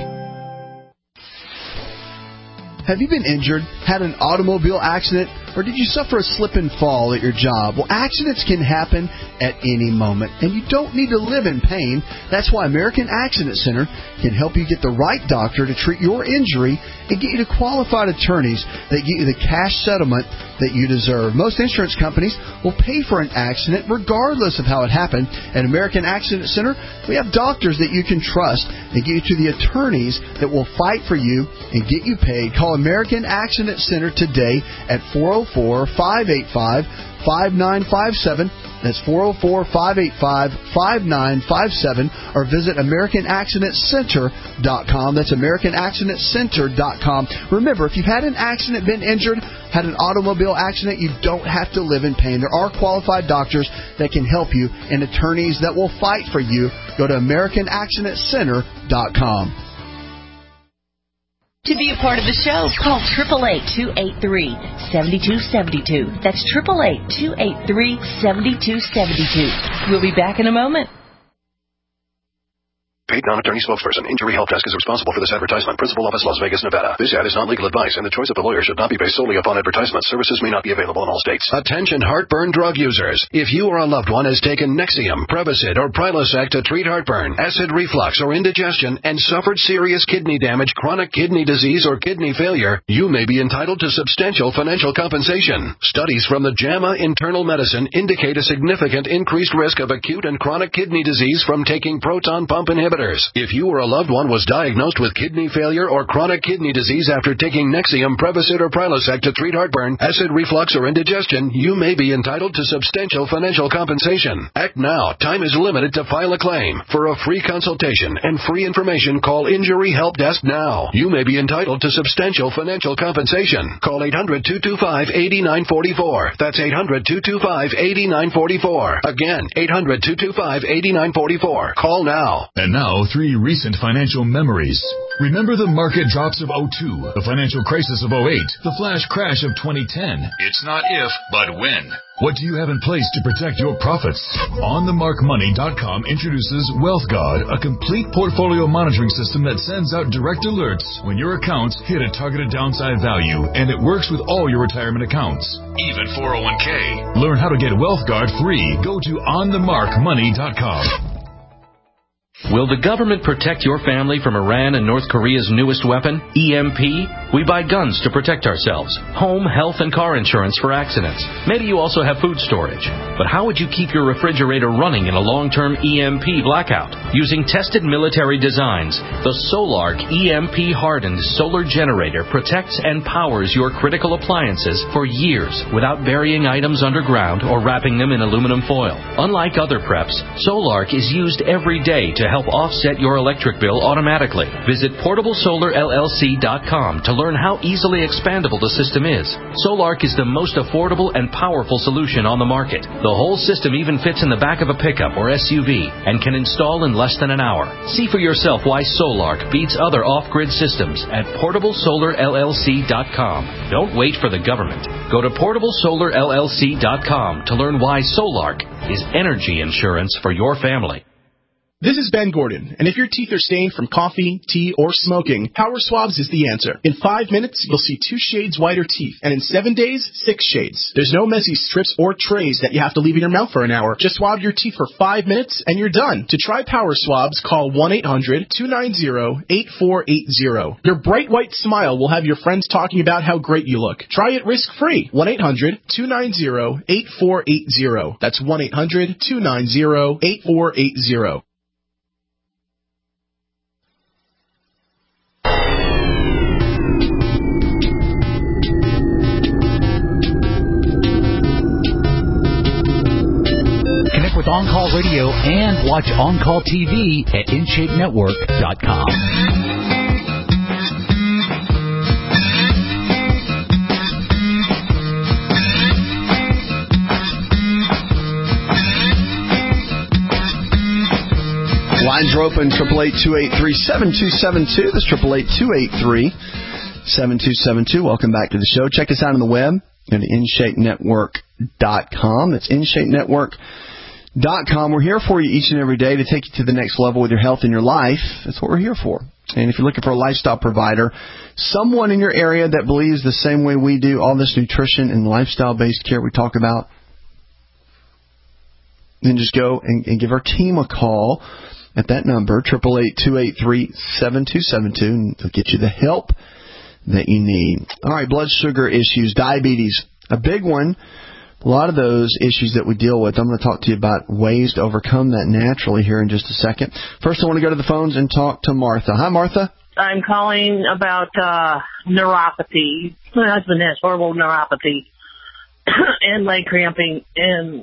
Have you been injured, had an automobile accident, or did you suffer a slip and fall at your job? Well, accidents can happen at any moment, and you don't need to live in pain. That's why American Accident Center can help you get the right doctor to treat your injury and get you to qualified attorneys that get you the cash settlement that you deserve. Most insurance companies will pay for an accident regardless of how it happened. At American Accident Center, we have doctors that you can trust and get you to the attorneys that will fight for you and get you paid. Call American Accident Center today at four oh four, five eight five, five nine five seven. That's four oh four, five eight five, five nine five seven, or visit American Accident Center dot com. That's American Accident Center dot com. Remember, if you've had an accident, been injured, had an automobile accident, you don't have to live in pain. There are qualified doctors that can help you and attorneys that will fight for you. Go to American Accident Center dot com. To be a part of the show, call eight eight eight, two eight three, seven two seven two. That's eight eight eight, two eight three, seven two seven two. We'll be back in a moment. Paid non-attorney spokesperson. Injury Help Desk is responsible for this advertisement. Principal Office, Las Vegas, Nevada. This ad is not legal advice, and the choice of the lawyer should not be based solely upon advertisement. Services may not be available in all states. Attention heartburn drug users. If you or a loved one has taken Nexium, Prevacid, or Prilosec to treat heartburn, acid reflux, or indigestion, and suffered serious kidney damage, chronic kidney disease, or kidney failure, you may be entitled to substantial financial compensation. Studies from the JAMA Internal Medicine indicate a significant increased risk of acute and chronic kidney disease from taking proton pump inhibitors. If you or a loved one was diagnosed with kidney failure or chronic kidney disease after taking Nexium, Prevacid, or Prilosec to treat heartburn, acid reflux, or indigestion, you may be entitled to substantial financial compensation. Act now. Time is limited to file a claim. For a free consultation and free information, call Injury Help Desk now. You may be entitled to substantial financial compensation. Call eight hundred, two two five, eight nine four four. That's eight hundred, two two five, eight nine four four. Again, eight hundred, two two five, eight nine four four. Call now. And now, three recent financial memories. Remember the market drops of oh two, the financial crisis of oh eight, the flash crash of twenty ten. It's not if, but when. What do you have in place to protect your profits? on the mark money dot com introduces WealthGuard, a complete portfolio monitoring system that sends out direct alerts when your accounts hit a targeted downside value, and it works with all your retirement accounts, even four oh one k. Learn how to get WealthGuard free. Go to on the mark money dot com. Will the government protect your family from Iran and North Korea's newest weapon, E M P? We buy guns to protect ourselves, home, health, and car insurance for accidents. Maybe you also have food storage. But how would you keep your refrigerator running in a long-term E M P blackout? Using tested military designs, the Solark E M P-hardened solar generator protects and powers your critical appliances for years without burying items underground or wrapping them in aluminum foil. Unlike other preps, Solark is used every day to help offset your electric bill automatically. Visit portable solar L L C dot com to learn how easily expandable the system is. Solark is the most affordable and powerful solution on the market. The whole system even fits in the back of a pickup or S U V and can install in less than an hour. See for yourself why Solark beats other off-grid systems at portable solar L L C dot com. Don't wait for the government. Go to portable solar L L C dot com to learn why Solark is energy insurance for your family. This is Ben Gordon, and if your teeth are stained from coffee, tea, or smoking, Power Swabs is the answer. In five minutes, you'll see two shades whiter teeth, and in seven days, six shades. There's no messy strips or trays that you have to leave in your mouth for an hour. Just swab your teeth for five minutes, and you're done. To try Power Swabs, call one eight hundred two nine zero eight four eight zero. Your bright white smile will have your friends talking about how great you look. Try it risk-free. one eight hundred two nine zero eight four eight zero. That's one eight hundred two nine zero eight four eight zero. With On-Call Radio and watch On-Call T V at in shape network dot com. Lines are open, triple eight two eight three seven two seven two. That's triple eight two eight three seven two seven two. Welcome back to the show. Check us out on the web at in shape network dot com. That's in shape network dot com. We're here for you each and every day to take you to the next level with your health and your life. That's what we're here for. And if you're looking for a lifestyle provider, someone in your area that believes the same way we do, all this nutrition and lifestyle-based care we talk about, then just go and, and give our team a call at that number, triple eight two eight three seven two seven two, and they'll get you the help that you need. All right, blood sugar issues, diabetes, a big one. A lot of those issues that we deal with, I'm going to talk to you about ways to overcome that naturally here in just a second. First, I want to go to the phones and talk to Martha. Hi, Martha. I'm calling about uh, neuropathy. My husband has horrible neuropathy and leg cramping. And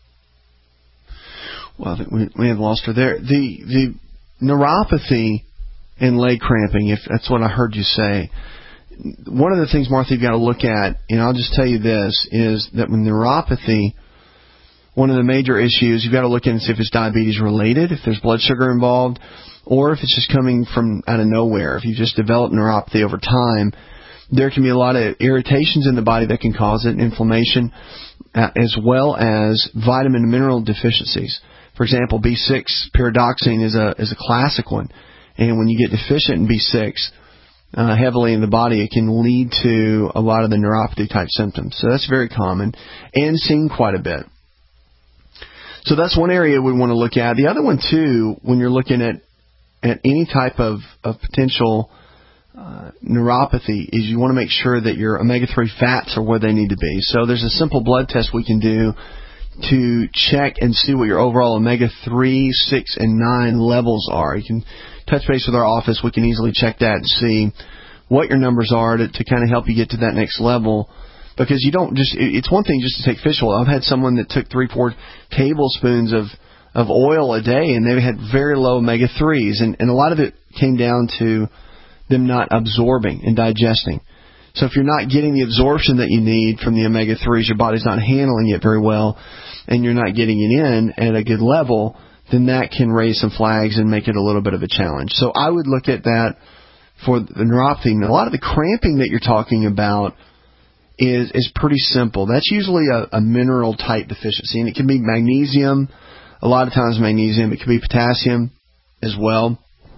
Well, we, we have lost her there. The, the neuropathy and leg cramping, if that's what I heard you say, one of the things, Martha, you've got to look at, and I'll just tell you this, is that with neuropathy, one of the major issues, you've got to look at and see if it's diabetes related, if there's blood sugar involved, or if it's just coming from out of nowhere. If you've just developed neuropathy over time, there can be a lot of irritations in the body that can cause it, inflammation, as well as vitamin and mineral deficiencies. For example, B six pyridoxine is a is a classic one, and when you get deficient in B six, Uh, heavily in the body, it can lead to a lot of the neuropathy-type symptoms. So that's very common and seen quite a bit. So that's one area we want to look at. The other one, too, when you're looking at, at any type of, of potential uh, neuropathy, is you want to make sure that your omega three fats are where they need to be. So there's a simple blood test we can do to check and see what your overall omega three, six, and nine levels are. You can touch base with our office. We can easily check that and see what your numbers are to, to kind of help you get to that next level. Because you don't just, it's one thing just to take fish oil. I've had someone that took three, four tablespoons of, of oil a day, and they had very low omega threes. And, and a lot of it came down to them not absorbing and digesting. So if you're not getting the absorption that you need from the omega threes, your body's not handling it very well, and you're not getting it in at a good level, then that can raise some flags and make it a little bit of a challenge. So I would look at that for the neuropathy. A lot of the cramping that you're talking about is is pretty simple. That's usually a, a mineral-type deficiency, and it can be magnesium, a lot of times magnesium. It can be potassium as well.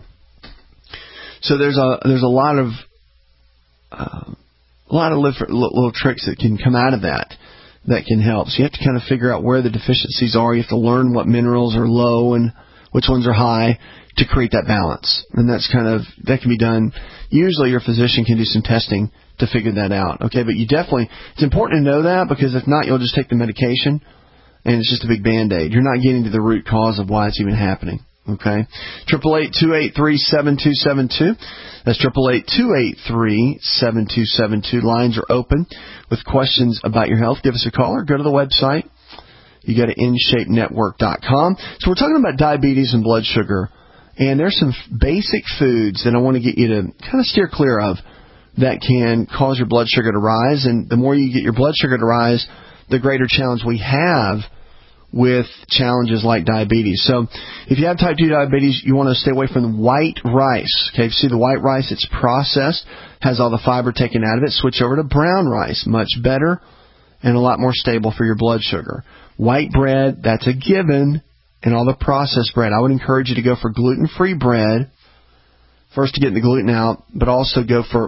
So there's a there's a lot of uh, a lot of little, little tricks that can come out of that that can help. So you have to kind of figure out where the deficiencies are. You have to learn what minerals are low and which ones are high to create that balance. And that's kind of, that can be done. Usually your physician can do some testing to figure that out. Okay, but you definitely, it's important to know that, because if not, you'll just take the medication and it's just a big Band-Aid. You're not getting to the root cause of why it's even happening. Okay, triple eight two eight three seven two seven two. That's triple eight two eight three seven two seven two. Lines are open with questions about your health. Give us a call or go to the website. You go to in shape network dot com. So we're talking about diabetes and blood sugar, and there's some basic foods that I want to get you to kind of steer clear of that can cause your blood sugar to rise. And the more you get your blood sugar to rise, the greater challenge we have with challenges like diabetes. So if you have type two diabetes, you want to stay away from the white rice. Okay, if you see the white rice, it's processed, has all the fiber taken out of it. Switch over to brown rice, much better and a lot more stable for your blood sugar. White bread, that's a given, and all the processed bread. I would encourage you to go for gluten-free bread, first to get the gluten out, but also go for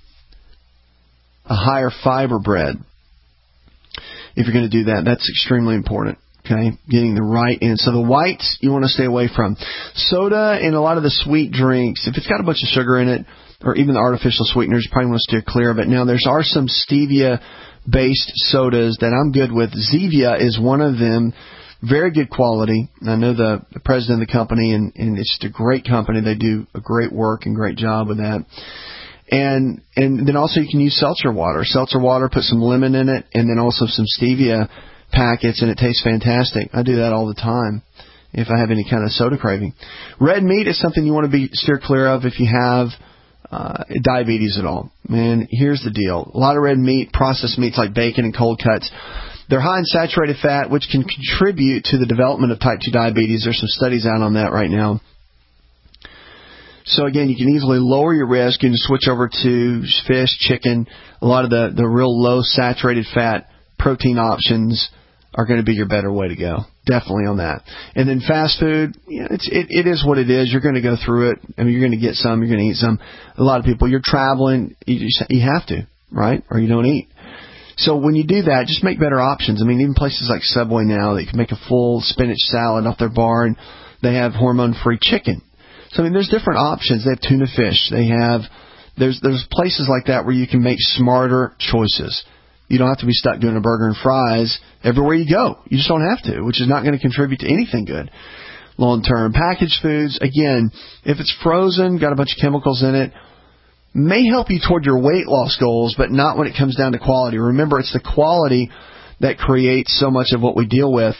a higher fiber bread. If you're going to do that, that's extremely important. Okay, getting the right in. So the whites you want to stay away from. Soda and a lot of the sweet drinks, if it's got a bunch of sugar in it, or even the artificial sweeteners, you probably want to steer clear of it. Now, there are some stevia-based sodas that I'm good with. Zevia is one of them. Very good quality. I know the, the president of the company, and, and it's just a great company. They do a great work and great job with that. And and then also you can use seltzer water. Seltzer water, put some lemon in it, and then also some stevia packets, and it tastes fantastic. I do that all the time if I have any kind of soda craving. Red meat is something you want to be steer clear of if you have uh, diabetes at all. Man, here's the deal. A lot of red meat, processed meats like bacon and cold cuts, they're high in saturated fat, which can contribute to the development of type two diabetes. There's some studies out on that right now. So, again, you can easily lower your risk. You can switch over to fish, chicken. A lot of the, the real low saturated fat protein options are going to be your better way to go. Definitely on that. And then fast food, you know, it's, it, it is what it is. You're going to go through it. I mean, you're going to get some. You're going to eat some. A lot of people, you're traveling. You, just, you have to, right? Or you don't eat. So when you do that, just make better options. I mean, even places like Subway now, they can make a full spinach salad off their bar, and they have hormone-free chicken. So, I mean, there's different options. They have tuna fish. They have, there's there's places like that where you can make smarter choices. You don't have to be stuck doing a burger and fries everywhere you go. You just don't have to, which is not going to contribute to anything good long term. Packaged foods, again, if it's frozen, got a bunch of chemicals in it, may help you toward your weight loss goals, but not when it comes down to quality. Remember, it's the quality that creates so much of what we deal with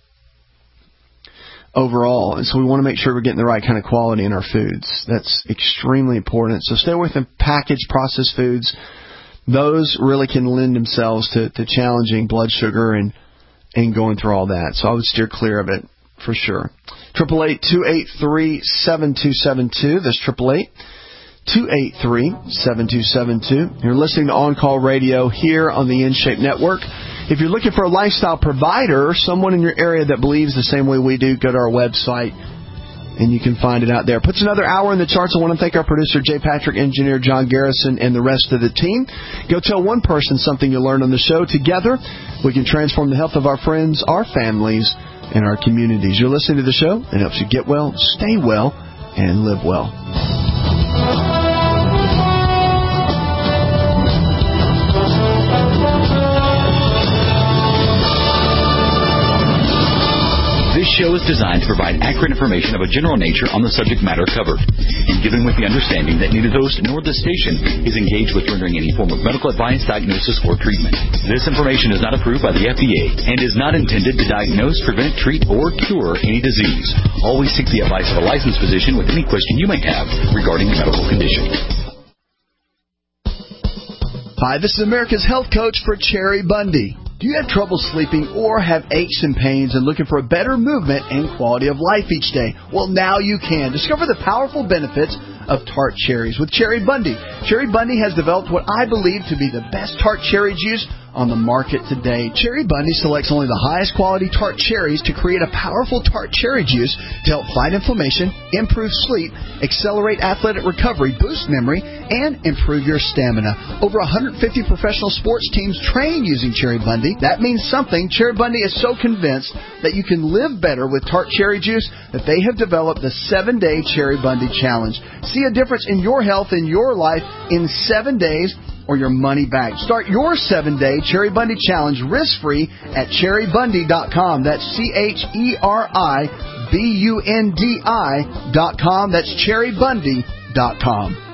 overall. And so we want to make sure we're getting the right kind of quality in our foods. That's extremely important. So stay away from packaged processed foods. Those really can lend themselves to, to challenging blood sugar and, and going through all that. So I would steer clear of it for sure. eight eight eight, two eight three, seven two seven two. That's eight eight eight, two eight three, seven two seven two. You're listening to On Call Radio here on the InShape Network. If you're looking for a lifestyle provider, someone in your area that believes the same way we do, go to our website, and you can find it out there. Puts another hour in the charts. I want to thank our producer, Jay Patrick, engineer John Garrison, and the rest of the team. Go tell one person something you learned on the show. Together, we can transform the health of our friends, our families, and our communities. You're listening to the show. It helps you get well, stay well, and live well. This show is designed to provide accurate information of a general nature on the subject matter covered, and given with the understanding that neither the host nor the station is engaged with rendering any form of medical advice, diagnosis, or treatment. This information is not approved by the F D A and is not intended to diagnose, prevent, treat, or cure any disease. Always seek the advice of a licensed physician with any question you may have regarding a medical condition. Hi, this is America's health coach for Cherry Bundy. Do you have trouble sleeping or have aches and pains and looking for a better movement and quality of life each day? Well, now you can. Discover the powerful benefits of tart cherries with Cherry Bundy. Cherry Bundy has developed what I believe to be the best tart cherry juice on the market today. Cherry Bundy selects only the highest quality tart cherries to create a powerful tart cherry juice to help fight inflammation, improve sleep, accelerate athletic recovery, boost memory, and improve your stamina. Over one hundred fifty professional sports teams train using Cherry Bundy. That means something. Cherry Bundy is so convinced that you can live better with tart cherry juice that they have developed the seven-day Cherry Bundy Challenge. See a difference in your health and your life in seven days or your money back. Start your seven-day Cherry Bundy Challenge risk-free at cherry bundy dot com. That's C H E R I B U N D I dot com. That's cherry bundy dot com.